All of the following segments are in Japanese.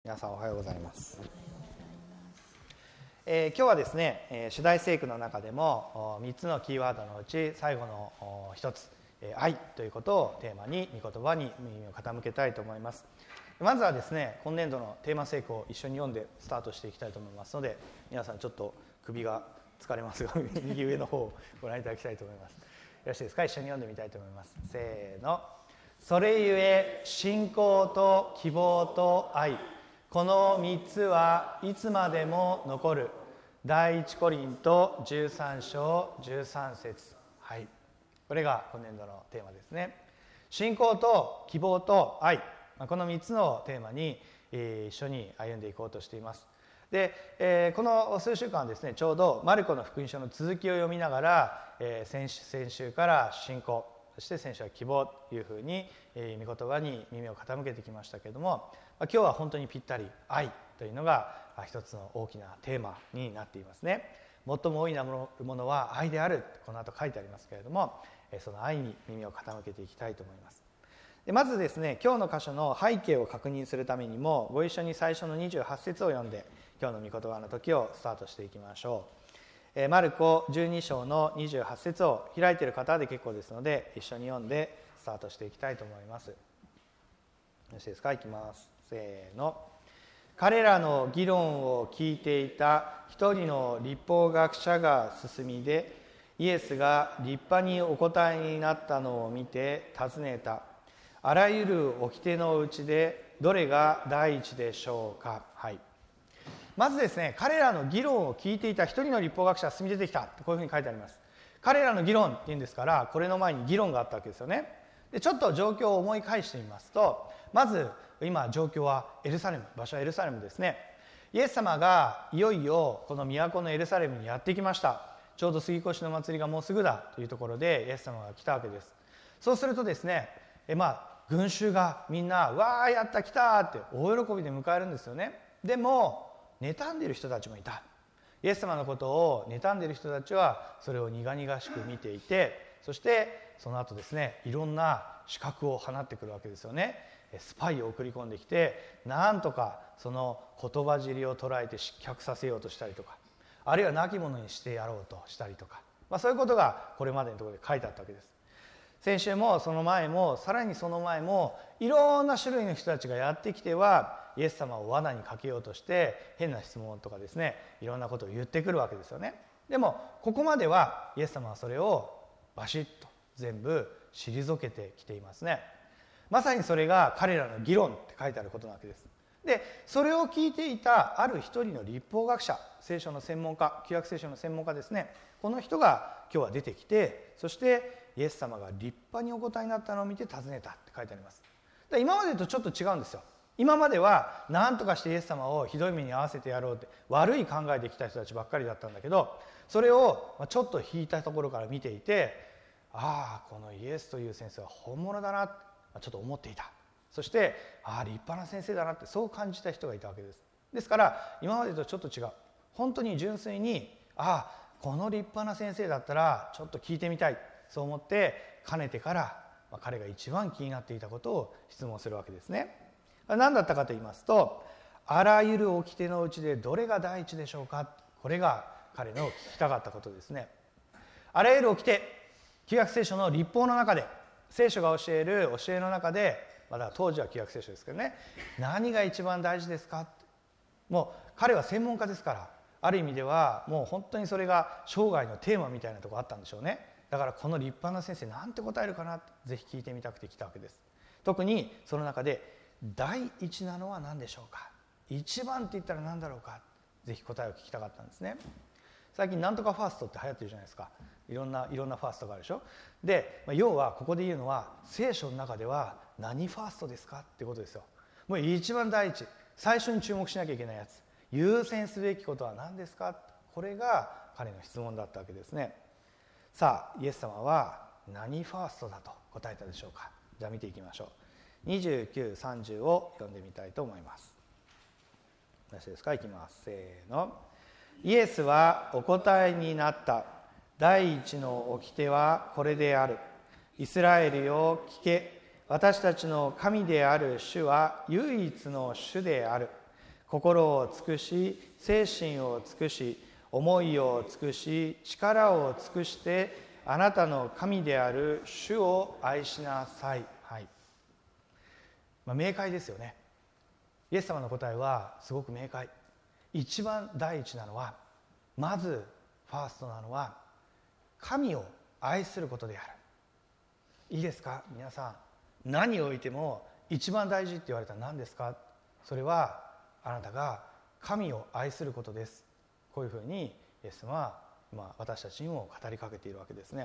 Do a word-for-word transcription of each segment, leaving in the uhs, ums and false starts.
皆さんおはようございます、えー、今日はですね、えー、主題聖句の中でもみっつのキーワードのうち最後のひとつ、えー、愛ということをテーマに御言葉に耳を傾けたいと思います。まずはですね、今年度のテーマ聖句を一緒に読んでスタートしていきたいと思いますので、皆さんちょっと首が疲れますが右上の方をご覧いただきたいと思います。よろしいですか。一緒に読んでみたいと思います。せーの。それゆえ信仰と希望と愛、このみっつはいつまでも残る。第一コリントじゅうさん章じゅうさん節、はい、これが今年度のテーマですね。信仰と希望と愛、このみっつのテーマに一緒に歩んでいこうとしています。で、えー、この数週間はですね、ちょうどマルコの福音書の続きを読みながら、えー、先週、先週から信仰、そして先週は希望というふうに、えー、御言葉に耳を傾けてきましたけれども、今日は本当にぴったり愛というのが一つの大きなテーマになっていますね。最も大いなものは愛である、この後書いてありますけれども、その愛に耳を傾けていきたいと思います。でまずですね、今日の箇所の背景を確認するためにもご一緒に最初のにじゅうはち節を読んで今日の御言葉の時をスタートしていきましょう。マルコじゅうに章のにじゅうはち節を開いている方で結構ですので、一緒に読んでスタートしていきたいと思います。よろしいですか。いきます。せーの。彼らの議論を聞いていた一人の律法学者が進みで、イエスが立派にお答えになったのを見て尋ねた。あらゆる掟のうちでどれが第一でしょうか。はい。まずですね、彼らの議論を聞いていた一人の律法学者が進み出てきた、こういうふうに書いてあります。彼らの議論っていうんですから、これの前に議論があったわけですよね。でちょっと状況を思い返してみますと、まず今状況はエルサレム、場所はエルサレムですね。イエス様がいよいよこの都のエルサレムにやってきました。ちょうど杉越の祭りがもうすぐだというところでイエス様が来たわけです。そうするとですね、えまあ群衆がみんなわーやった来たって大喜びで迎えるんですよね。でも妬んでいる人たちもいた。イエス様のことを妬んでいる人たちはそれを苦々しく見ていて、そしてその後ですね、いろんな刺客を放ってくるわけですよね。スパイを送り込んできて、なんとかその言葉尻を捉えて失脚させようとしたりとか、あるいは亡き者にしてやろうとしたりとか、まあ、そういうことがこれまでのところで書いてあったわけです。先週もその前もさらにその前もいろんな種類の人たちがやってきてはイエス様を罠にかけようとして変な質問とかですね、いろんなことを言ってくるわけですよね。でもここまではイエス様はそれをバシッと全部退けてきていますね。まさにそれが彼らの議論って書いてあることなわけです。でそれを聞いていたある一人の律法学者、聖書の専門家、旧約聖書の専門家ですね、この人が今日は出てきて、そしてイエス様が立派にお答えになったのを見て尋ねたって書いてあります。で今までとちょっと違うんですよ。今までは何とかしてイエス様をひどい目に遭わせてやろうって悪い考えできた人たちばっかりだったんだけど、それをちょっと引いたところから見ていて、ああこのイエスという先生は本物だなってちょっと思っていた。そしてああ立派な先生だなってそう感じた人がいたわけです。ですから今までとちょっと違う、本当に純粋にああこの立派な先生だったらちょっと聞いてみたい、そう思ってかねてから、まあ、彼が一番気になっていたことを質問するわけですね。何だったかと言いますと、あらゆる掟のうちでどれが第一でしょうか。これが彼の聞きたかったことですね。あらゆる掟、旧約聖書の律法の中で、聖書が教える教えの中で、まだ当時は旧約聖書ですけどね、何が一番大事ですか。もう彼は専門家ですから、ある意味ではもう本当にそれが生涯のテーマみたいなところあったんでしょうね。だからこの立派な先生なんて答えるかなってぜひ聞いてみたくて来たわけです。特にその中で第一なのは何でしょうか、一番って言ったら何だろうか、ぜひ答えを聞きたかったんですね。最近なんとかファーストって流行ってるじゃないですか。いろんないろんなファーストがあるでしょ。で要はここで言うのは聖書の中では何ファーストですかってことですよ。もう一番第一、最初に注目しなきゃいけないやつ、優先すべきことは何ですか、これが彼の質問だったわけですね。さあイエス様は何ファーストだと答えたでしょうか。じゃあ見ていきましょう。にじゅうきゅう、さんじゅうを読んでみたいと思います。よろしいですか。いきます。せーの。イエスはお答えになった。第一の掟はこれである。イスラエルよ聞け。私たちの神である主は唯一の主である。 心を尽くし、精神を尽くし、思いを尽くし、力を尽くしてあなたの神である主を愛しなさい。はい、まあ、明快ですよね。イエス様の答えはすごく明快。一番第一なのは、まずファーストなのは神を愛することである。いいですか皆さん、何をおいても一番大事って言われたら何ですか？それはあなたが神を愛することです。こういうふうにイエス様は、まあ、私たちにも語りかけているわけですね。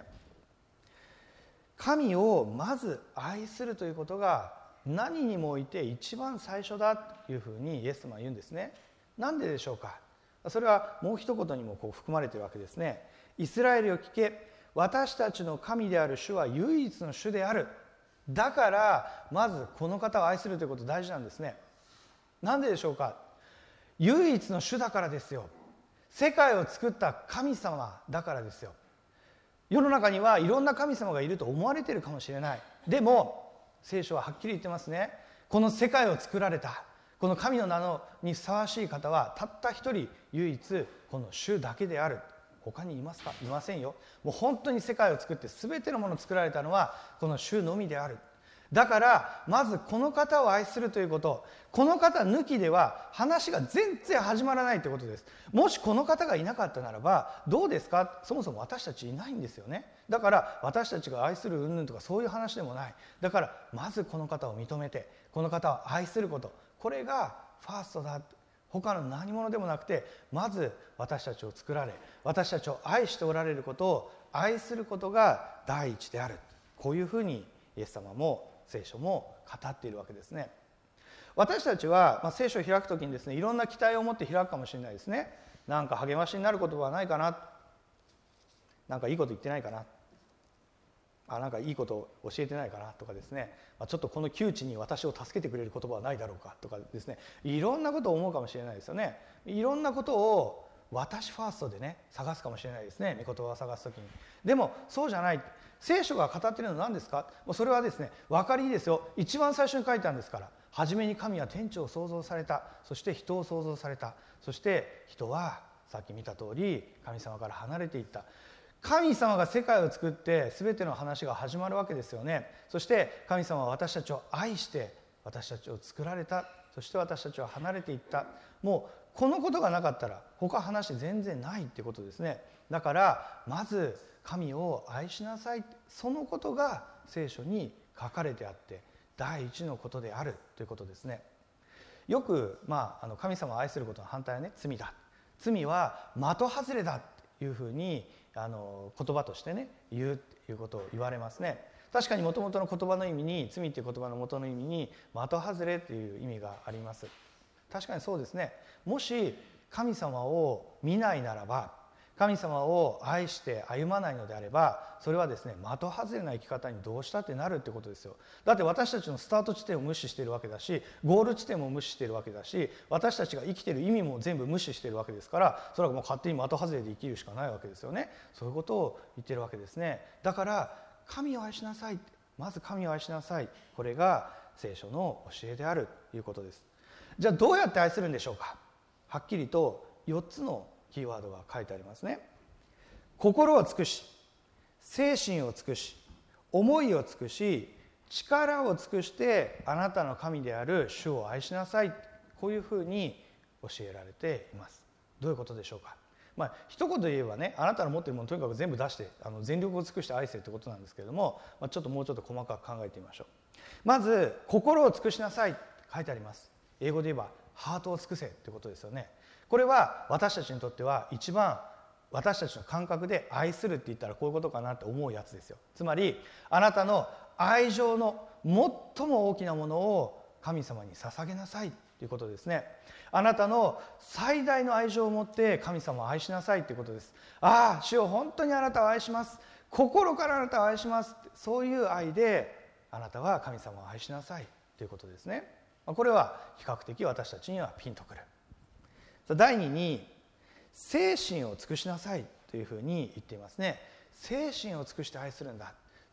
神をまず愛するということが何にもおいて一番最初だというふうにイエス様は言うんですね。なんででしょうか。それはもう一言にもこう含まれているわけですね。イスラエルを聞け、私たちの神である主は唯一の主である。だからまずこの方を愛するということ大事なんですね。なんででしょうか。唯一の主だからですよ。世界を作った神様だからですよ。世の中にはいろんな神様がいると思われているかもしれない。でも聖書ははっきり言ってますね。この世界を作られたこの神の名のにふさわしい方はたった一人唯一この主だけである。他にいますか？いませんよ。もう本当に世界を作って全てのものを作られたのはこの主のみである。だからまずこの方を愛するということ、この方抜きでは話が全然始まらないということです。もしこの方がいなかったならばどうですか？そもそも私たちいないんですよね。だから私たちが愛する云々とかそういう話でもない。だからまずこの方を認めてこの方を愛すること、これがファーストだ。他の何者でもなくて、まず私たちを作られ私たちを愛しておられることを愛することが第一である。こういうふうにイエス様も聖書も語っているわけですね。私たちは、まあ、聖書を開くときにですね、いろんな期待を持って開くかもしれないですね。なんか励ましになる言葉はないかな、なんかいいこと言ってないかな、あなんかいいことを教えてないかなとかですね、まあ、ちょっとこの窮地に私を助けてくれる言葉はないだろうかとかですね、いろんなことを思うかもしれないですよね。いろんなことを私ファーストでね探すかもしれないですね、御言葉を探すときに。でもそうじゃない。聖書が語っているのは何ですか？それはですね、分かりいいですよ。一番最初に書いたんですから。初めに神は天地を創造された、そして人を創造された、そして人はさっき見た通り神様から離れていった。神様が世界を作って全ての話が始まるわけですよね。そして神様は私たちを愛して私たちを作られた。そして私たちは離れていった。もうこのことがなかったら他話全然ないってことですね。だからまず神を愛しなさい、そのことが聖書に書かれてあって第一のことであるということですね。よく、まあ、あの神様を愛することの反対はね、罪だ、罪は的外れだというふうにあの言葉としてね言うということを言われますね。確かにもともとの言葉の意味に、罪という言葉の元の意味に的外れという意味があります。確かにそうですね。もし神様を見ないならば、神様を愛して歩まないのであれば、それはですね的外れな生き方にどうしたってなるってことですよ。だって私たちのスタート地点を無視しているわけだし、ゴール地点も無視しているわけだし、私たちが生きている意味も全部無視しているわけですから、それはもう勝手に的外れで生きるしかないわけですよね。そういうことを言っているわけですね。だから神を愛しなさい、まず神を愛しなさい、これが聖書の教えであるということです。じゃあどうやって愛するんでしょうか。はっきりとよっつのキーワードが書いてありますね。心を尽くし、精神を尽くし、思いを尽くし、力を尽くしてあなたの神である主を愛しなさい、こういうふうに教えられています。どういうことでしょうか。まあ一言で言えばね、あなたの持っているものをとにかく全部出してあの全力を尽くして愛せってことなんですけれども、まあ、ちょっともうちょっと細かく考えてみましょう。まず心を尽くしなさい書いてあります。英語で言えばハートを尽くせってことですよね。これは私たちにとっては一番私たちの感覚で愛するって言ったらこういうことかなって思うやつですよ。つまりあなたの愛情の最も大きなものを神様に捧げなさいということですね。あなたの最大の愛情を持って神様を愛しなさいということです。ああ、主よ本当にあなたを愛します、心からあなたを愛します、そういう愛であなたは神様を愛しなさいということですね。これは比較的私たちにはピンとくる。第二に精神を尽くしなさいというふうに言っていますね。精神を尽くして愛するんだ。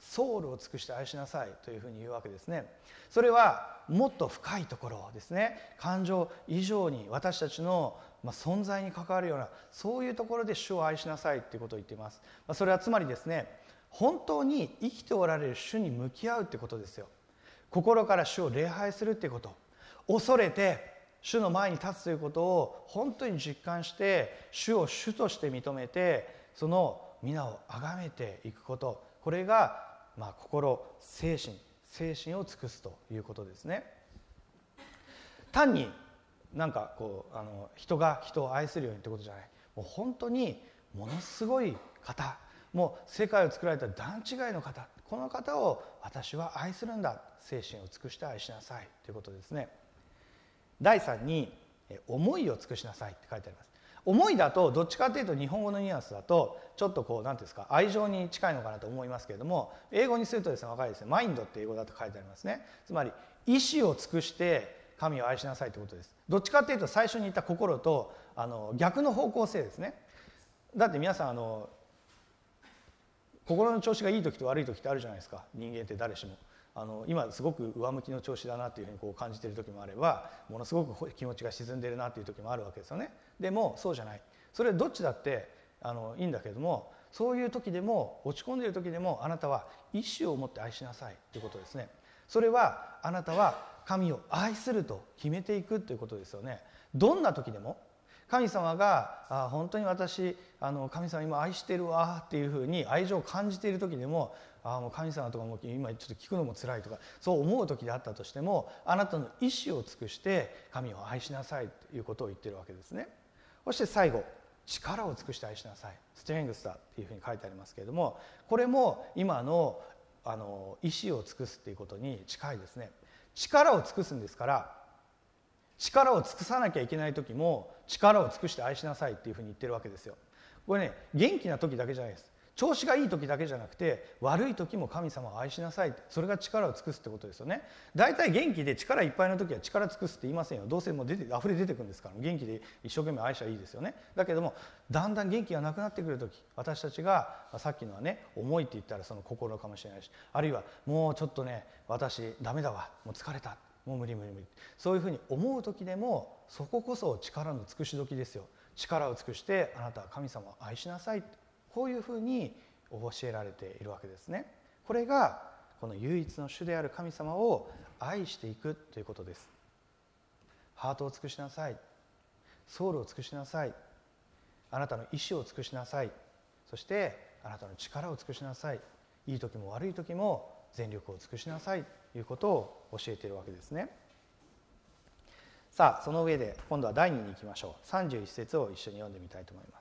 ソウルを尽くして愛しなさいというふうに言うわけですね。それはもっと深いところですね。感情以上に私たちの存在に関わるような、そういうところで主を愛しなさいということを言っています。それはつまりですね、本当に生きておられる主に向き合うということですよ。心から主を礼拝するということ、恐れて主の前に立つということを本当に実感して、主を主として認めて、その皆を崇めていくこと、これが、まあ、心、精神、精神を尽くすということですね。単になんかこうあの人が人を愛するようにということじゃない。もう本当にものすごい方、もう世界を作られた段違いの方、この方を私は愛するんだ、精神を尽くして愛しなさいということですね。だいさんに思いを尽くしなさいって書いてあります。思いだとどっちかというと日本語のニュアンスだとちょっとこう何ていうんですか、愛情に近いのかなと思いますけれども、英語にするとですね、分かりですね、マインドって英語だと書いてありますね。つまり意志を尽くして神を愛しなさいということです。どっちかというと最初に言った心とあの逆の方向性ですね。だって皆さんあの心の調子がいい時と悪い時ってあるじゃないですか。人間って誰しもあの今すごく上向きの調子だなというふうにこう感じている時もあれば、ものすごく気持ちが沈んでいるなという時もあるわけですよね。でもそうじゃない、それどっちだってあのいいんだけれども、そういう時でも落ち込んでいる時でもあなたは意志を持って愛しなさいということですね。それはあなたは神を愛すると決めていくということですよね。どんな時でも神様があ本当に私あの神様今愛してるわっていうふうに愛情を感じている時でも、あもう神様とかも今ちょっと聞くのも辛いとかそう思う時であったとしても、あなたの意志を尽くして神を愛しなさいということを言っているわけですね。そして最後、力を尽くして愛しなさい、ストレングスだっていうふうに書いてありますけれども、これも今のあの意志を尽くすっていうことに近いですね。力を尽くすんですから、力を尽くさなきゃいけない時も力を尽くして愛しなさいっていうふうに言ってるわけですよ。これね、元気な時だけじゃないです。調子がいい時だけじゃなくて、悪い時も神様を愛しなさい、それが力を尽くすってことですよね。だいたい元気で力いっぱいの時は力尽くすって言いませんよ。どうせもう出て溢れ出てくるんですから、元気で一生懸命愛しゃいいですよね。だけどもだんだん元気がなくなってくる時、私たちがさっきのはね、思いって言ったらその心かもしれないし、あるいはもうちょっとね私ダメだわ、もう疲れた、もう無理無理無理、そういうふうに思う時でも、そここそ力の尽くし時ですよ。力を尽くしてあなたは神様を愛しなさい、こういうふうに教えられているわけですね。これがこの唯一の主である神様を愛していくということです。ハートを尽くしなさい、ソウルを尽くしなさい、あなたの意志を尽くしなさい、そしてあなたの力を尽くしなさい、いい時も悪い時も全力を尽くしなさいということを教えているわけですね。さあその上で今度はだいにに行きましょう。さんじゅういち節を一緒に読んでみたいと思います。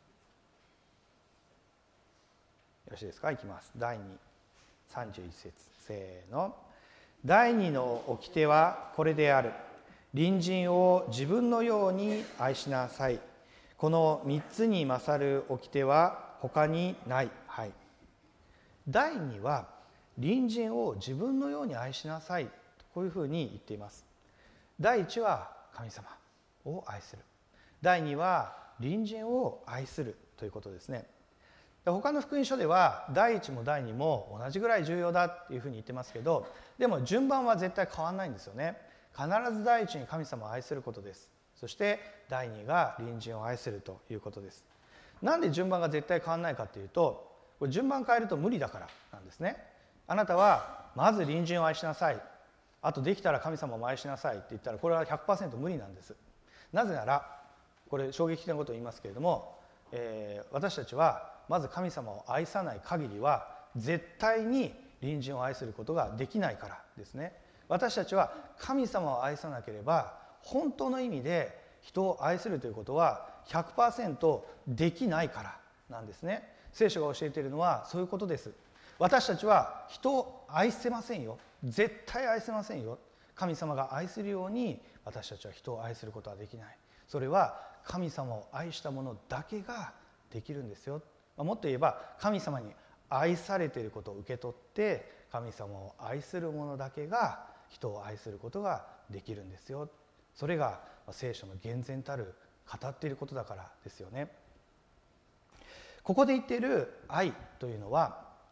よろしいですか。いきます。だいに、さんじゅういち節、せーの。だいにの掟はこれである。隣人を自分のように愛しなさい。このみっつに勝る掟は他にない。はい。だいには隣人を自分のように愛しなさい、こういうふうに言っています。だいいちは神様を愛する。だいには隣人を愛するということですね。他の福音書ではだいいちもだいにも同じぐらい重要だっていうふうに言ってますけど、でも順番は絶対変わらないんですよね。必ずだいいちに神様を愛することです。そしてだいにが隣人を愛するということです。なんで順番が絶対変わらないかっていうと、これ順番変えると無理だからなんですね。あなたはまず隣人を愛しなさい、あとできたら神様を愛しなさいって言ったら、これは ひゃくパーセント 無理なんです。なぜなら、これ衝撃的なことを言いますけれども、えー、私たちはまず神様を愛さない限りは絶対に隣人を愛することができないからですね。私たちは神様を愛さなければ本当の意味で人を愛するということは ひゃくパーセント できないからなんですね。聖書が教えているのはそういうことです。私たちは人を愛せませんよ。絶対愛せませんよ。神様が愛するように私たちは人を愛することはできない。それは神様を愛した者だけができるんですよ。もっと言えば神様に愛されていることを受け取って神様を愛する者だけが人を愛することができるんですよ。それが聖書の厳然たる語っていることだからですよね。ここで言っている愛というのは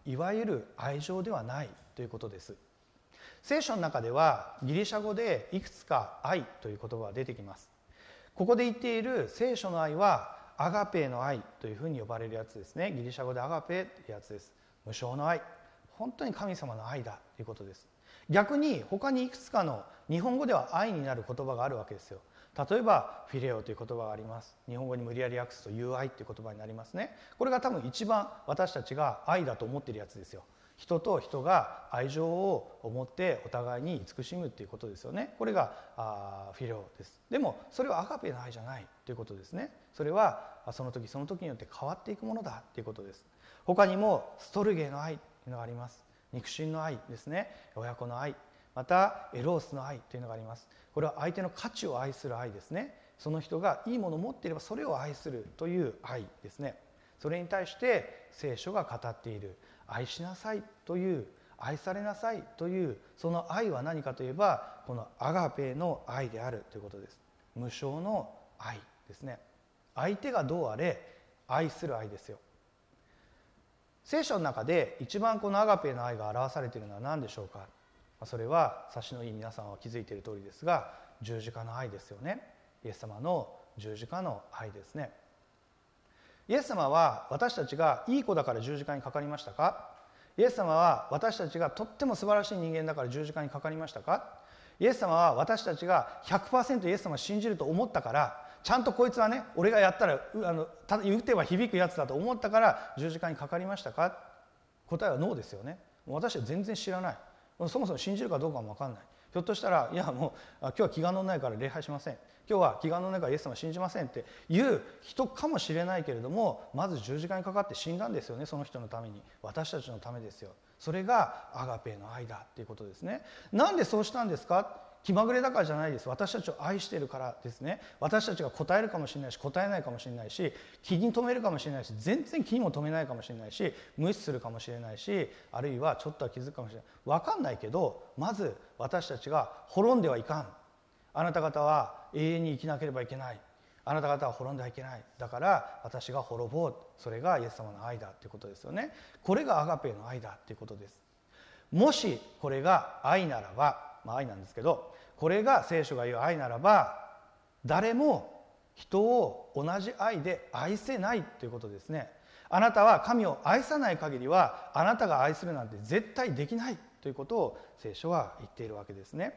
いわゆる愛情ではないということです。聖書の中ではギリシャ語でいくつか愛という言葉が出てきます。ここで言っている聖書の愛はアガペの愛というふうに呼ばれるやつですね。ギリシャ語でアガペというやつです。無償の愛、本当に神様の愛だということです。逆に他にいくつかの日本語では愛になる言葉があるわけですよ。例えばフィレオという言葉があります。日本語に無理やり訳すと友愛という言葉になりますね。これが多分一番私たちが愛だと思っているやつですよ。人と人が愛情を持ってお互いに慈しむということですよね。これがあフィレオです。でもそれはアガペの愛じゃないということですね。それはその時その時によって変わっていくものだということです。他にもストルゲの愛というのがあります。肉親の愛ですね。親子の愛、またエロースの愛というのがあります。これは相手の価値を愛する愛ですね。その人がいいものを持っていればそれを愛するという愛ですね。それに対して聖書が語っている愛しなさいという、愛されなさいという、その愛は何かといえばこのアガペの愛であるということです。無償の愛ですね。相手がどうあれ愛する愛ですよ。聖書の中で一番このアガペの愛が表されているのは何でしょうか。それは察しのいい皆さんは気づいている通りですが、十字架の愛ですよね。イエス様の十字架の愛ですね。イエス様は私たちがいい子だから十字架にかかりましたか。イエス様は私たちがとっても素晴らしい人間だから十字架にかかりましたか。イエス様は私たちが ひゃくパーセント イエス様を信じると思ったから、ちゃんとこいつはね、俺がやったらあのた言うては響くやつだと思ったから十字架にかかりましたか。答えはノーですよね。私は全然知らない。そもそも信じるかどうかも分かんない。ひょっとしたら、いやもう今日は気が乗らないから礼拝しません、今日は気が乗らないからイエス様を信じませんっていう人かもしれないけれども、まず十字架にかかって死んだんですよね。その人のために、私たちのためですよ。それがアガペの愛だっていうことですね。なんでそうしたんですか。気まぐれだからじゃないです。私たちを愛しているからですね。私たちが答えるかもしれないし、答えないかもしれないし、気に留めるかもしれないし、全然気にも留めないかもしれないし、無視するかもしれないし、あるいはちょっとは気づくかもしれない。分かんないけど、まず私たちが滅んではいかん。あなた方は永遠に生きなければいけない。あなた方は滅んではいけない。だから私が滅ぼう。それがイエス様の愛だということですよね。これがアガペの愛だということです。もしこれが愛ならば、まあ愛なんですけど、これが聖書が言う愛ならば、誰も人を同じ愛で愛せないということですね。あなたは神を愛さない限りは、あなたが愛するなんて絶対できないということを聖書は言っているわけですね。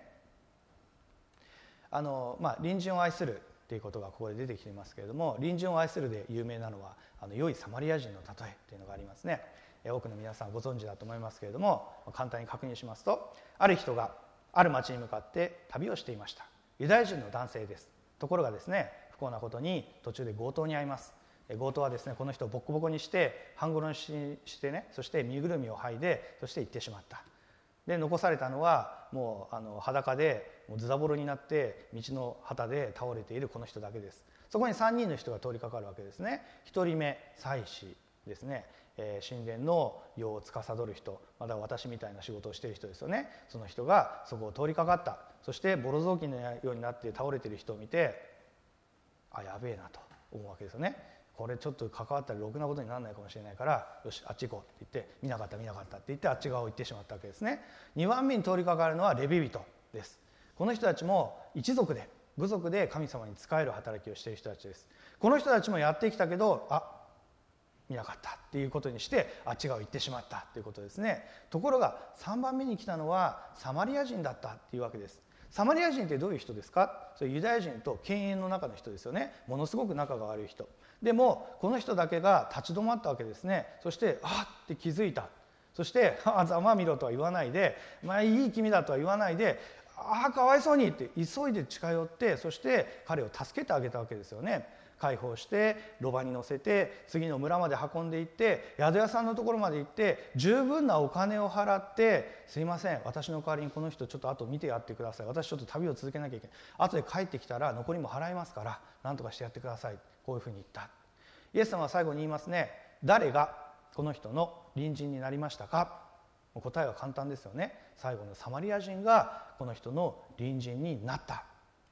あの、まあ、隣人を愛するということがここで出てきていますけれども、隣人を愛するで有名なのはあの良いサマリア人の例えというのがありますね。多くの皆さんご存知だと思いますけれども、簡単に確認しますと、ある人がある町に向かって旅をしていました。ユダヤ人の男性です。ところがですね、不幸なことに途中で強盗に遭います。強盗はですね、この人をボッコボコにして半殺しにしてね、そして身ぐるみを剥いで、そして行ってしまった。で残されたのはもうあの裸でもうズタボロになって道の旗で倒れているこの人だけです。そこにさんにんの人が通りかかるわけですね。ひとりめ祭司ですね、えー、神殿の用を司る人、まだ私みたいな仕事をしている人ですよね。その人がそこを通りかかった。そしてボロ雑巾のようになって倒れている人を見て、あ、やべえなと思うわけですよね。これちょっと関わったらろくなことにならないかもしれないから、よしあっち行こうって言って、見なかった見なかったって言ってあっち側を行ってしまったわけですね。にばんめに通りかかるのはレビ人です。この人たちも一族で部族で神様に仕える働きをしている人たちです。この人たちもやってきたけど、あ、見なかったっていうことにしてあっち側を行ってしまったということですね。ところがさんばんめに来たのはサマリア人だったっていうわけです。サマリア人ってどういう人ですか。それユダヤ人と犬猿の中の人ですよね。ものすごく仲が悪い人でも、この人だけが立ち止まったわけですね。そしてあっって気づいた。そしてあざまみろとは言わないで、まあいい君だとは言わないで、ああかわいそうにって急いで近寄って、そして彼を助けてあげたわけですよね。解放してロバに乗せて次の村まで運んでいって、宿屋さんのところまで行って十分なお金を払って、すいません私の代わりにこの人ちょっと後見てやってください、私ちょっと旅を続けなきゃいけない、後で帰ってきたら残りも払いますから何とかしてやってください、こういうふうに言った。イエス様は最後に言いますね。誰がこの人の隣人になりましたか。答えは簡単ですよね。最後のサマリア人がこの人の隣人になった。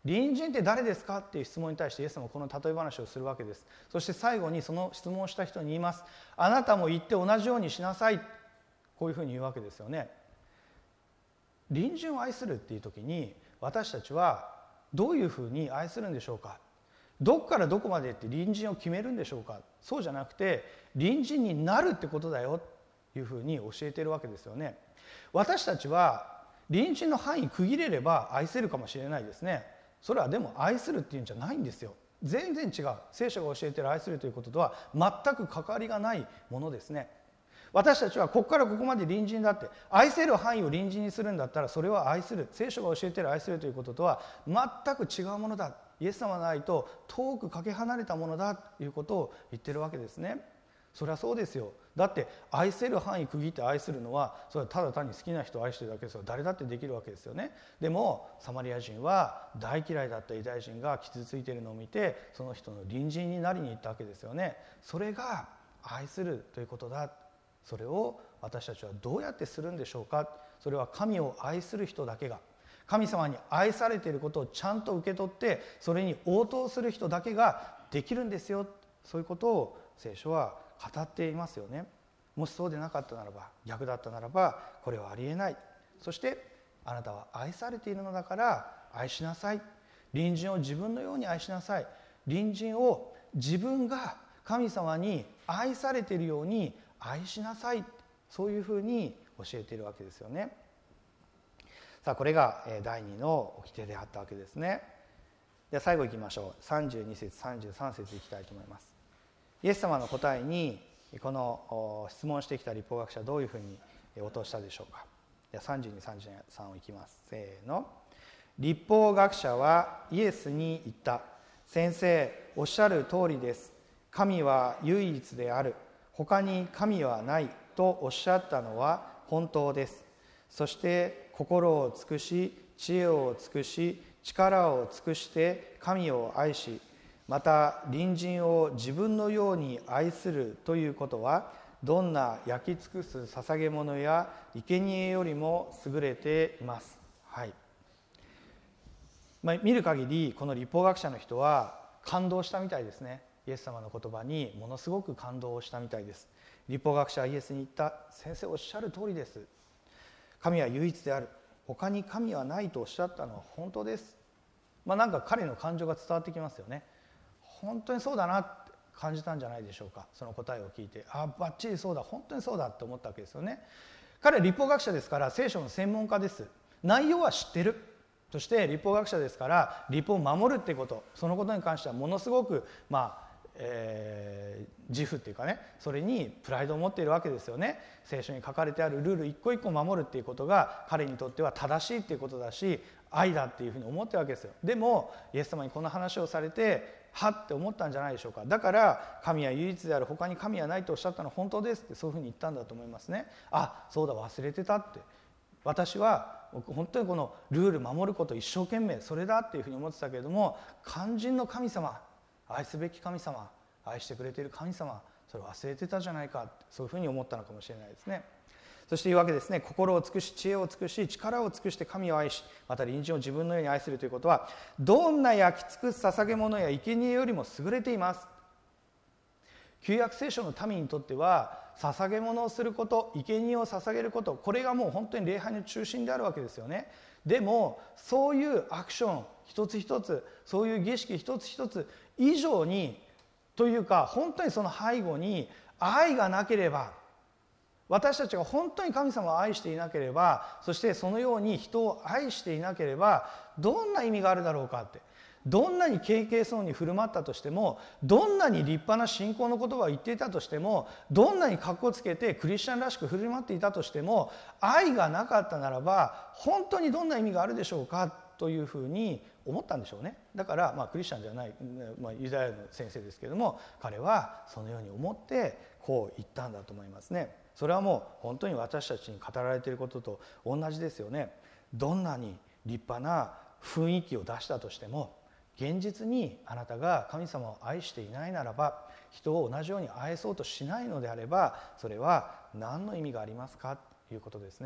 隣人って誰ですかっていう質問に対してイエス様はこの例え話をするわけです。そして最後にその質問をした人に言います。あなたも言って同じようにしなさい。こういうふうに言うわけですよね。隣人を愛するっていう時に私たちはどういうふうに愛するんでしょうか。どこからどこまでって隣人を決めるんでしょうか。そうじゃなくて隣人になるってことだよというふうに教えているわけですよね。私たちは隣人の範囲区切れれば愛せるかもしれないですね。それはでも愛するっていうんじゃないんですよ。全然違う。聖書が教えている愛するということとは全く関わりがないものですね。私たちはここからここまで隣人だって、愛せる範囲を隣人にするんだったらそれは愛する、聖書が教えている愛するということとは全く違うものだ。イエス様の愛と遠くかけ離れたものだということを言ってるわけですね。それはそうですよ。だって愛せる範囲区切って愛するのはそれはただ単に好きな人を愛しているだけですよ。誰だってできるわけですよね。でもサマリア人は大嫌いだったユダヤ人が傷ついているのを見てその人の隣人になりに行ったわけですよね。それが愛するということだ。それを私たちはどうやってするんでしょうか。それは神を愛する人だけが、神様に愛されていることをちゃんと受け取ってそれに応答する人だけができるんですよ。そういうことを聖書は語っていますよね。もしそうでなかったならば、逆だったならばこれはありえない。そしてあなたは愛されているのだから愛しなさい。隣人を自分のように愛しなさい。隣人を自分が神様に愛されているように愛しなさい。そういうふうに教えているわけですよね。さあこれが第二の掟であったわけですね。では最後いきましょう。さんじゅうに節さんじゅうさん節いきたいと思います。イエス様の答えにこの質問してきた律法学者はどういうふうに応答したでしょうか。ではさんじゅうに、さんじゅうさんをいきます。せーの。律法学者はイエスに言った。先生、おっしゃる通りです。神は唯一である。他に神はないとおっしゃったのは本当です。そして心を尽くし、知恵を尽くし、力を尽くして神を愛し、また隣人を自分のように愛するということは、どんな焼き尽くす捧げ物や生贄よりも優れています。はい。まあ、見る限りこの律法学者の人は感動したみたいですね。イエス様の言葉にものすごく感動をしたみたいです。律法学者はイエスに言った。先生おっしゃる通りです。神は唯一である。他に神はないとおっしゃったのは本当です。まあなんか彼の感情が伝わってきますよね。本当にそうだなって感じたんじゃないでしょうか。その答えを聞いて、あバッチリそうだ、本当にそうだって思ったわけですよね。彼は律法学者ですから聖書の専門家です。内容は知ってる。そして律法学者ですから律法を守るってこと、そのことに関してはものすごくまあえー、自負っていうかね、それにプライドを持っているわけですよね。聖書に書かれてあるルール一個一個守るっていうことが彼にとっては正しいっていうことだし、愛だっていうふうに思ってるわけですよ。でもイエス様にこの話をされてはって思ったんじゃないでしょうか。だから神は唯一である、他に神はないとおっしゃったのは本当ですってそういうふうに言ったんだと思いますね。あ、そうだ、忘れてたって、私は本当にこのルール守ること一生懸命それだっていうふうに思ってたけれども、肝心の神様、愛すべき神様、愛してくれている神様、それを忘れてたじゃないか、そういうふうに思ったのかもしれないですね。そして言うわけですね。心を尽くし、知恵を尽くし、力を尽くして神を愛し、また隣人を自分のように愛するということは、どんな焼き尽くす捧げ物や生贄よりも優れています。旧約聖書の民にとっては捧げ物をすること、生贄を捧げること、これがもう本当に礼拝の中心であるわけですよね。でもそういうアクション一つ一つ、そういう儀式一つ一つ以上にというか、本当にその背後に愛がなければ、私たちが本当に神様を愛していなければ、そしてそのように人を愛していなければどんな意味があるだろうかって、どんなに敬虔そうに振る舞ったとしても、どんなに立派な信仰の言葉を言っていたとしても、どんなに格好つけてクリスチャンらしく振る舞っていたとしても、愛がなかったならば本当にどんな意味があるでしょうかというふうに思ったんでしょうね。だから、まあ、クリスチャンじゃない、まあ、ユダヤの先生ですけれども、彼はそのように思ってこう言ったんだと思いますね。それはもう本当に私たちに語られていることと同じですよね。どんなに立派な雰囲気を出したとしても、現実にあなたが神様を愛していないならば、人を同じように愛そうとしないのであれば、それは何の意味がありますかということですね。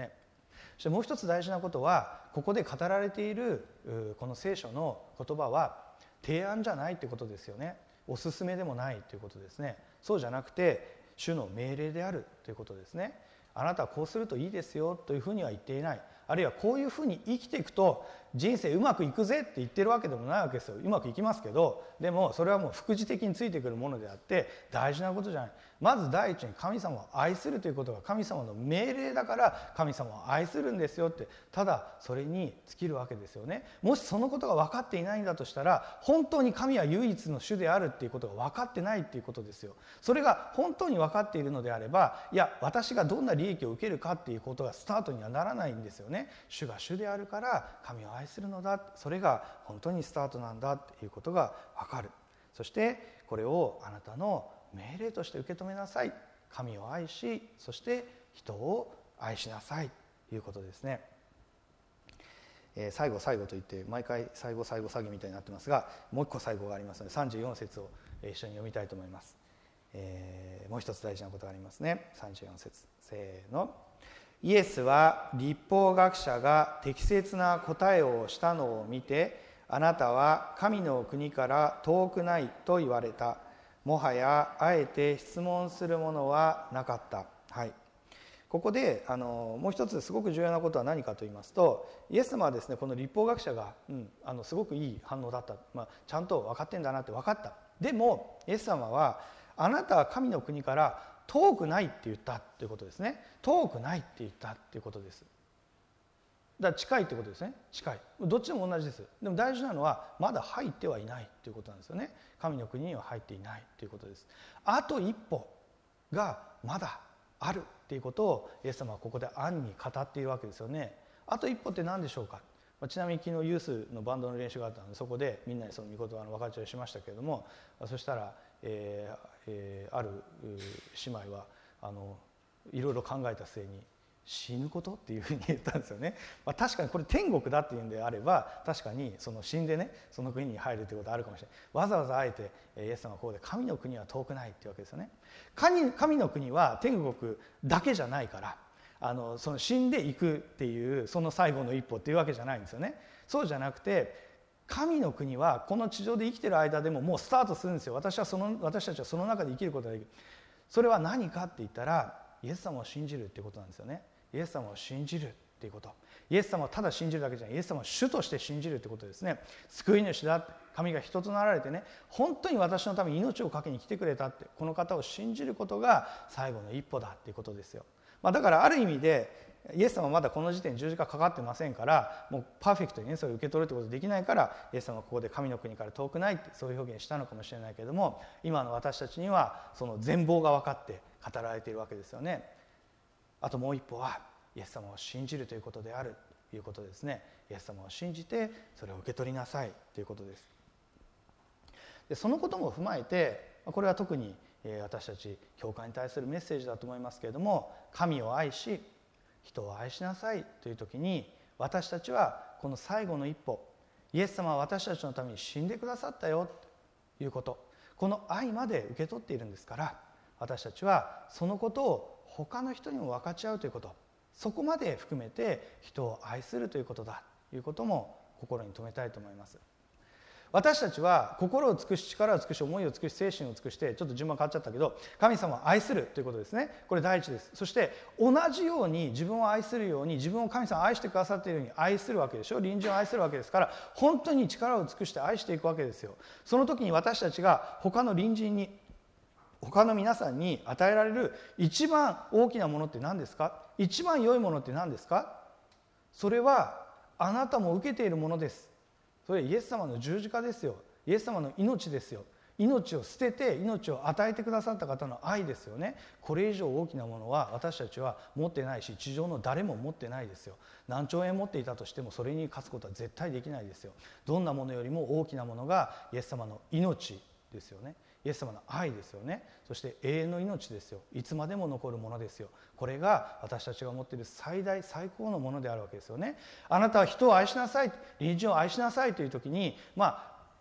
そしてもう一つ大事なことは、ここで語られているこの聖書の言葉は提案じゃないということですよね。おすすめでもないということですね。そうじゃなくて主の命令であるということですね。あなたはこうするといいですよというふうには言っていない。あるいはこういうふうに生きていくと人生うまくいくぜって言ってるわけでもないわけですよ。うまくいきますけど、でもそれはもう副次的についてくるものであって大事なことじゃない。まず第一に神様を愛するということが神様の命令だから神様を愛するんですよって、ただそれに尽きるわけですよね。もしそのことが分かっていないんだとしたら、本当に神は唯一の主であるっていうことが分かってないっていうことですよ。それが本当に分かっているのであれば、いや私がどんな利益を受けるかっていうことがスタートにはならないんですよね。主が主であるから神を愛するのだ、それが本当にスタートなんだっていうことが分かる。そしてこれをあなたの命令として受け止めなさい。神を愛し、そして人を愛しなさいということですね。えー、最後最後と言って毎回最後最後詐欺みたいになってますが、もう一個最後がありますのでさんじゅうよん節を一緒に読みたいと思います。えー、もう一つ大事なことがありますね。さんじゅうよん節、せーの。イエスは律法学者が適切な答えをしたのを見て、あなたは神の国から遠くないと言われた。もはやあえて質問するものはなかった。はい、ここであのもう一つすごく重要なことは何かと言いますと、イエス様はですね、この律法学者が、うん、あのすごくいい反応だった、まあ、ちゃんと分かってんだなって分かった。でもイエス様はあなたは神の国から遠くないって言ったっていうことですね。遠くないって言ったっていうことです。だから近いってことですね。近い、どっちも同じです。でも大事なのはまだ入ってはいないということなんですよね。神の国には入っていないということです。あと一歩がまだあるっていうことをイエス様はここで暗に語っているわけですよね。あと一歩って何でしょうか。ちなみに昨日ユースのバンドの練習があったので、そこでみんなにその御言葉の分かち合いをしましたけれども、そしたら、えーえー、ある姉妹はあのいろいろ考えた末に死ぬことっていうふうに言ったんですよね。まあ、確かにこれ天国だっていうんであれば確かにその死んでねその国に入るということはあるかもしれない。わざわざあえてイエス様はここで神の国は遠くないっていうわけですよね。神, 神の国は天国だけじゃないから、あのその死んでいくっていうその最後の一歩っていうわけじゃないんですよね。そうじゃなくて神の国はこの地上で生きてる間でももうスタートするんですよ。私はその私たちはその中で生きることができる。それは何かって言ったらイエス様を信じるっていうことなんですよね。イエス様を信じるっていうこと、イエス様をただ信じるだけじゃない、イエス様を主として信じるってことですね。救い主だ、神が人となられてね、本当に私のために命を懸けに来てくれたって、この方を信じることが最後の一歩だっていうことですよ。まあ、だからある意味でイエス様はまだこの時点十字架かかってませんから、もうパーフェクトにねそれを受け取るってことできないから、イエス様はここで神の国から遠くないってそういう表現したのかもしれないけれども、今の私たちにはその全貌が分かって語られているわけですよね。あともう一歩はイエス様を信じるということであるということですね。イエス様を信じてそれを受け取りなさいということです。でそのことも踏まえて、これは特に私たち教会に対するメッセージだと思いますけれども、神を愛し人を愛しなさいという時に、私たちはこの最後の一歩、イエス様は私たちのために死んでくださったよということ、この愛まで受け取っているんですから、私たちはそのことを他の人にも分かち合うということ、そこまで含めて人を愛するということだということも心に留めたいと思います。私たちは心を尽くし、力を尽くし、思いを尽くし、精神を尽くして、ちょっと順番変わっちゃったけど、神様を愛するということですね。これ第一です。そして同じように自分を愛するように、自分を神様を愛してくださっているように愛するわけでしょ。隣人を愛するわけですから、本当に力を尽くして愛していくわけですよ。その時に私たちが他の隣人に、他の皆さんに与えられる一番大きなものって何ですか？一番良いものって何ですか？それはあなたも受けているものです。それはイエス様の十字架ですよ。イエス様の命ですよ。命を捨てて命を与えてくださった方の愛ですよね。これ以上大きなものは私たちは持ってないし、地上の誰も持ってないですよ。何兆円持っていたとしてもそれに勝つことは絶対できないですよ。どんなものよりも大きなものがイエス様の命ですよね。イエス様の愛ですよね。そして永遠の命ですよ。いつまでも残るものですよ。これが私たちが持っている最大最高のものであるわけですよね。あなたは人を愛しなさい、隣人を愛しなさいという時に、まあ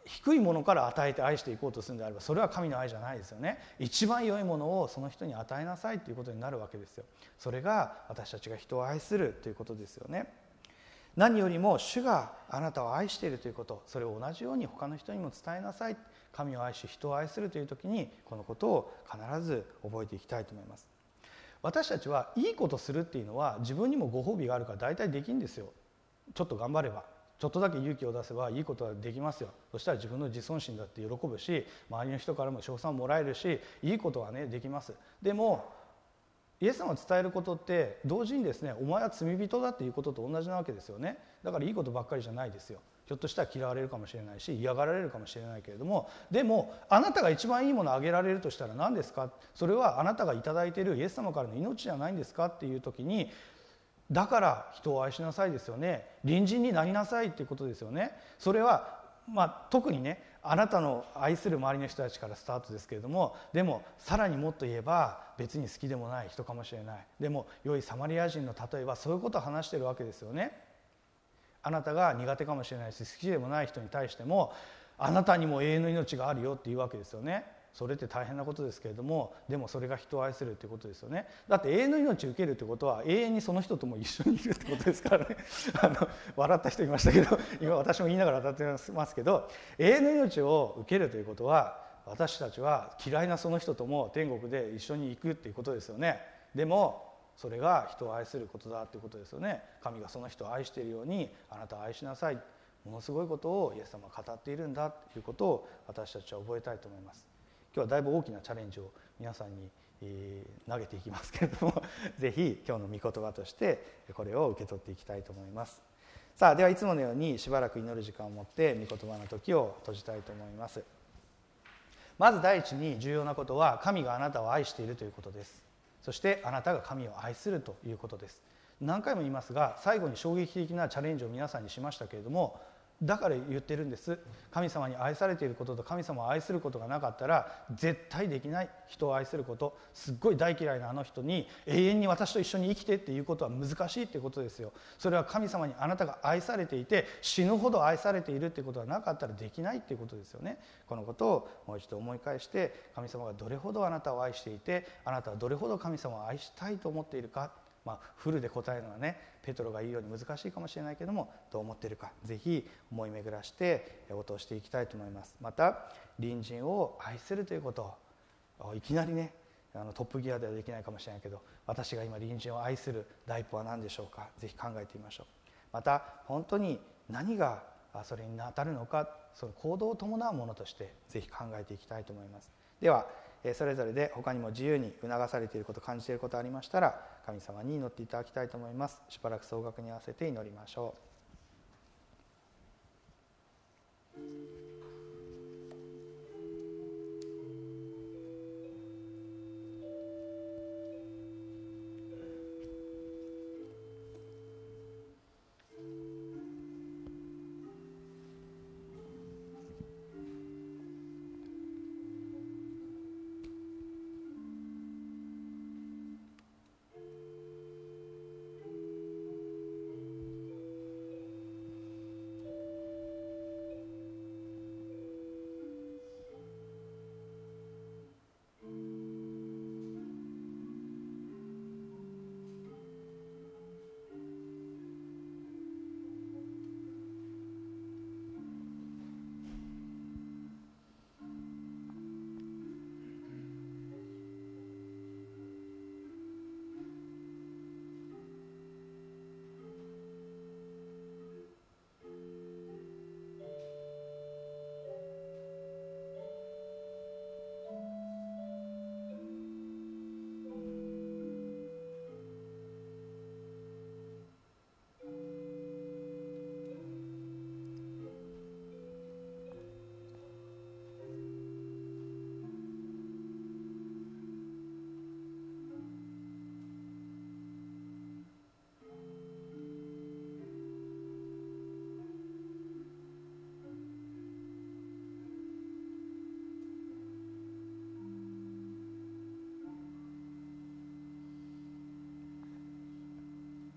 低いものから与えて愛していこうとするんであれば、それは神の愛じゃないですよね。一番良いものをその人に与えなさいということになるわけですよ。それが私たちが人を愛するということですよね。何よりも主があなたを愛しているということ、それを同じように他の人にも伝えなさい。神を愛し人を愛するという時にこのことを必ず覚えていきたいと思います。私たちはいいことするっていうのは自分にもご褒美があるから大体できるんですよ。ちょっと頑張れば、ちょっとだけ勇気を出せばいいことはできますよ。そしたら自分の自尊心だって喜ぶし、周りの人からも称賛をもらえるし、いいことはねできます。でもイエス様を伝えることって同時にですね、お前は罪人だっていうことと同じなわけですよね。だからいいことばっかりじゃないですよ。ひょっとしたら嫌われるかもしれないし、嫌がられるかもしれないけれども、でもあなたが一番いいものをあげられるとしたら何ですか。それはあなたがいただいているイエス様からの命じゃないんですかっていう時に、だから人を愛しなさいですよね。隣人になりなさいっていうことですよね。それは、まあ、特にねあなたの愛する周りの人たちからスタートですけれども、でもさらにもっと言えば別に好きでもない人かもしれない。でも良いサマリア人の例えばそういうことを話しているわけですよね。あなたが苦手かもしれないし好きでもない人に対しても、あなたにも永遠の命があるよっていうわけですよね。それって大変なことですけれども、でもそれが人を愛するということですよね。だって永遠の命を受けるということは永遠にその人とも一緒にいるってことですからねあの笑った人いましたけど、今私も言いながら当たってますけど、永遠の命を受けるということは私たちは嫌いなその人とも天国で一緒に行くっていうことですよね。でもそれが人を愛することだということですよね。神がその人を愛しているようにあなたを愛しなさい、ものすごいことをイエス様は語っているんだということを私たちは覚えたいと思います。今日はだいぶ大きなチャレンジを皆さんに、えー、投げていきますけれどもぜひ今日の御言葉としてこれを受け取っていきたいと思います。さあ、ではいつものようにしばらく祈る時間を持って御言葉の時を閉じたいと思います。まず第一に重要なことは、神があなたを愛しているということです。そしてあなたが神を愛するということです。何回も言いますが、最後に衝撃的なチャレンジを皆さんにしましたけれども、だから言ってるんです。神様に愛されていることと神様を愛することがなかったら絶対できない。人を愛すること、すっごい大嫌いなあの人に永遠に私と一緒に生きてっていうことは難しいってことですよ。それは神様にあなたが愛されていて死ぬほど愛されているってことがなかったらできないっていうことですよね。このことをもう一度思い返して、神様がどれほどあなたを愛していて、あなたはどれほど神様を愛したいと思っているか、まあ、フルで答えるのはねペトロが言うように難しいかもしれないけども、どう思っているかぜひ思い巡らして応答していきたいと思います。また隣人を愛するということをいきなりねあのトップギアではできないかもしれないけど、私が今隣人を愛する第一歩は何でしょうか。ぜひ考えてみましょう。また本当に何がそれに当たるのか、その行動を伴うものとしてぜひ考えていきたいと思います。ではそれぞれで他にも自由に促されていること、感じていることありましたら神様に祈っていただきたいと思います。しばらく総額に合わせて祈りましょう。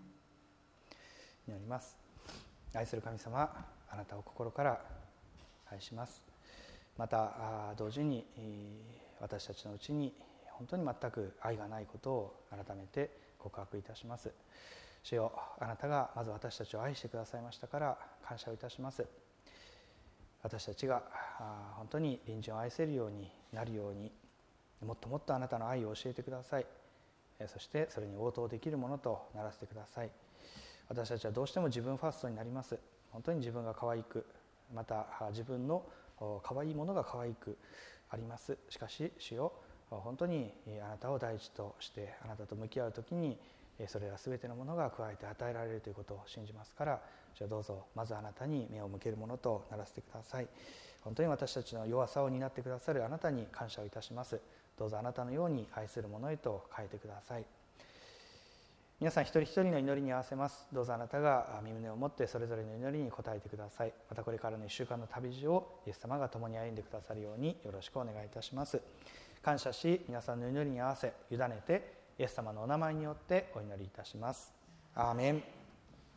祈ります。愛する神様、あなたを心から愛します。また同時に私たちのうちに本当に全く愛がないことを改めて告白いたします。主よ、あなたがまず私たちを愛してくださいましたから感謝をいたします。私たちが本当に隣人を愛せるようになるように、もっともっとあなたの愛を教えてください。そしてそれに応答できるものとならせてください。私たちはどうしても自分ファーストになります。本当に自分が可愛く、また自分の可愛いものが可愛くあります。しかし主よ、本当にあなたを第一としてあなたと向き合うときに、それら全てのものが加えて与えられるということを信じますから、主よどうぞまずあなたに目を向けるものとならせてください。本当に私たちの弱さを担ってくださるあなたに感謝をいたします。どうぞあなたのように愛するものへと変えてください。皆さん一人一人の祈りに合わせます。どうぞあなたが身胸を持ってそれぞれの祈りに応えてください。またこれからのいっしゅうかんの旅路をイエス様が共に歩んでくださるようによろしくお願いいたします。感謝し、皆さんの祈りに合わせ委ねてイエス様のお名前によってお祈りいたします。アーメン。